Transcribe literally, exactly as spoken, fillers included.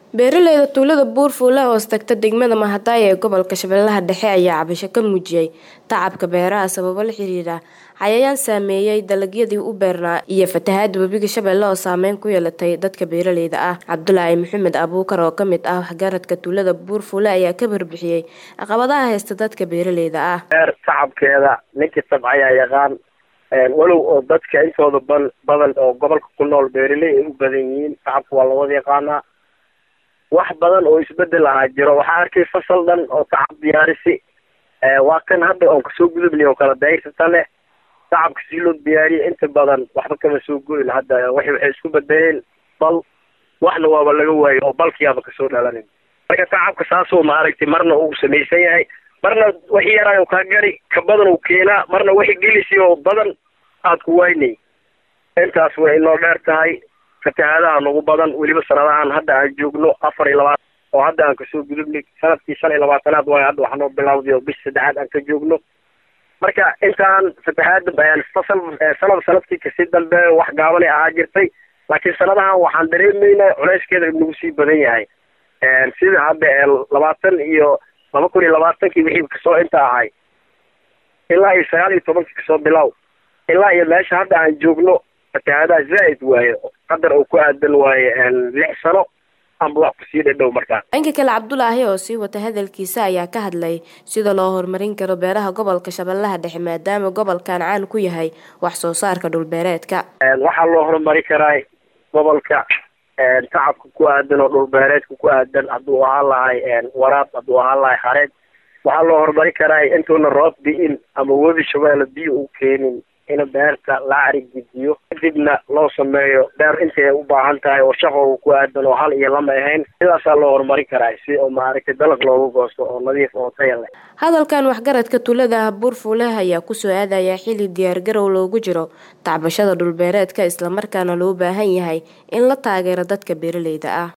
beeralayda tuulada Buurfuule oo tagta degmada Mahadaya ee gobolka Shabeellaha Dhexe ayaa cabasho ka muujiyay tacabka beeraha sababo la xiriira cayayaan saameeyay dalagyadii u beernaa iyo fatahaad webiga Shabeelle oo saameyn ku yeelatay dadka beeralayda ah. Cabdulaahi Maxamed Abuukar oo kamid ah waxgaradka tuulada Buurfuule ayaa ka barbixiyay caqabadaha haysta dadka beeralayda ah. beer tacabkeeda ninkii tabcaya yaqaan walow oo dadka intooda badan oo gobolka ku nool beeralay ay u badan yihiin tacabka waa la wada yaqaanaa. wax badan oo isbedel ah jiro waxa arkay fasal dhan oo tacab diyaarisi ee waa kan hadda oo ka soo gudubnay oo kala dayrsatane tacabka si loo diyaariyo inta badan waxba kama soo go'in hadda waxay waxay isku badeen bal waxna waa laga waayo oo balkiyaaba ka soo dhalanay marka tacabka saasoo ma aragtay marna uu sameeysan yahay marna wixii yaraayo ka gari ka badan uu keenaa marna wixii gelisi oo badan aad ku waynay intaas way inoo dheer tahay fatahaadaha nagu badan weliba sanadahan hadda aan joogno afar iyo labaatan oo hadda aan kasoo gudubnay sanadkii shan iyo labaatanaad waayo hadda waxaan noo bilowday oo bish saddexaad aan ka joogno marka intaan fatahaada bayaan fasal sanad sanadkii kasii dambe wax gaaban ay ahaa jirtay laakiin sanadahan waxaan dareemaynaa culeyskeeda inuu sii badan yahay sida hadda labaatan iyo laba kun iyo labaatankii wixii kasoo inta ahay ilaa iyo sagaal iyo tobankii kasoo bilow ilaa iyo meesha hadda aan joogno fatahaadaha zaaid waaye qadar uu ku aadan waaye lix sano amba wax kusii dhadhow markaa. dhanka kale Cabdulaahi oo sii wata hadalkiisa ayaa ka hadlay sida loo horumarin karo beeraha gobolka Shabeellaha Dhexe maadaama gobolkan caan ku yahay wax soo saarka dhul beereedka. waxaa loo horumari karaa gobolka tacabka ku aadan oo dhul beereedka ku aadan hadduu ahaan lahay waraab hadduu ahaan lahay xareed waxaa loo horumari karaa intuuna roob di'in ama webi Shabeelle biyo u keenin in beerta la arigiyo kadibna loo sameeyo beer intay u baahan tahay oo shaqo ku aadan oo hal iyo lama ahayn sidaas loo horumari karaa si oo maaragtay dalag loogu goosto oo nadiif oo tayo leh. hadalkan waxgaradka tuulada Buurfuule ayaa ku soo aadaya xilli diyaar garow loogu jiro tacbashada dhul beereedka isla markaana loo baahan yahay in la taageero dadka beeralayda ah.